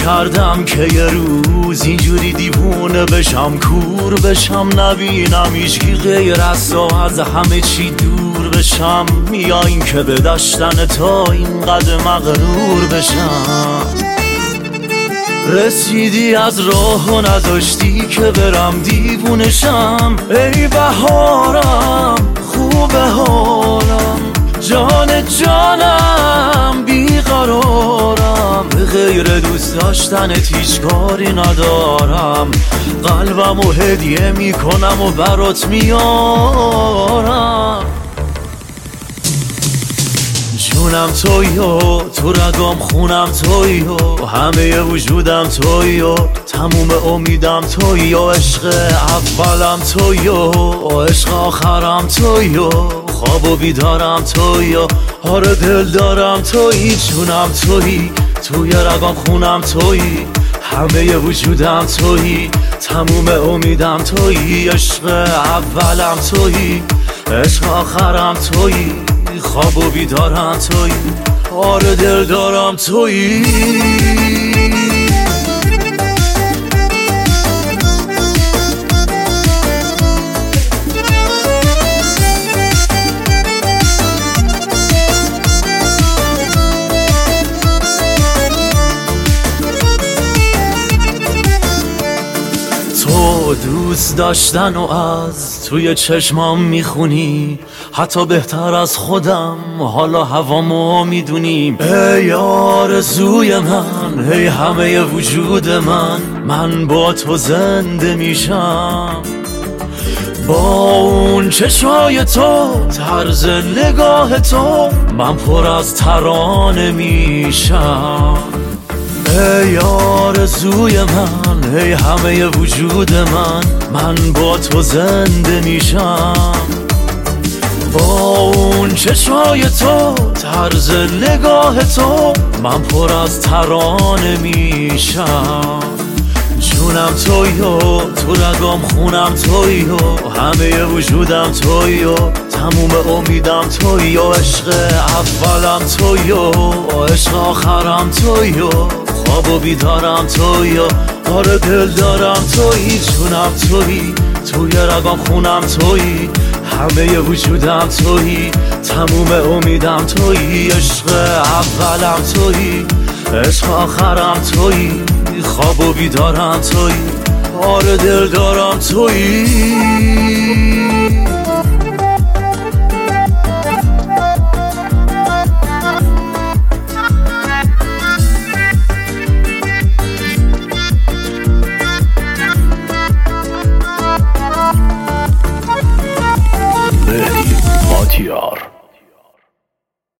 کردم که یه روز اینجوری دیوونه بشم، کور بشم، نبینم هیچکی غیر از تو، از همه چی دور بشم. میایین که به داشتن تو اینقدر مغرور بشم. رسیدی از راه و نداشتی که برم دیوونشم. ای بهارم خوب حالم، جان جانم بیقرارم، به غیر دوست داشتنت هیچ کاری ندارم. قلبمو هدیه میکنم و برات میارم. جونم تویی و تو رگام خونم تویی و همه وجودم تویی و تموم امیدم تویی و عشق اولم تویی و عشق آخرم تویی و خواب و بیدارم تویی و آره دل دارم تویی. جونم تویی، توی رگام خونم تویی، همه وجودم تویی، تموم امیدم تویی، عشق اولم تویی، عشق آخرم تویی، خواب و بیدارم تویی، آره دل دارم تویی. تو دوست داشتن و از توی چشمام میخونی، حتی بهتر از خودم حالا هوامو میدونیم. ای آرزوی من، ای همه وجود من با تو زنده میشم. با اون چشمای تو، طرز نگاه تو، من پر از ترانه میشم. ای آرزوی من، ای همه وجود من با تو زنده میشم. با اون چشمای تو، طرز نگاه تو، من پر از ترانه میشم. جونم تویی و تو رگام خونم تویی و همه وجودم تویی و تموم امیدم تویی و عشق اولم تویی و عشق آخرم تویی و خواب و بیدارم تویی و آره دل دارم تویی. جونم تویی، توی رگام خونم تویی، همه وجودم تویی، تموم امیدم تویی، عشق اولم تویی، عشق آخرم تویی، خواب و بیدارم تویی، آره دل دارم تویی.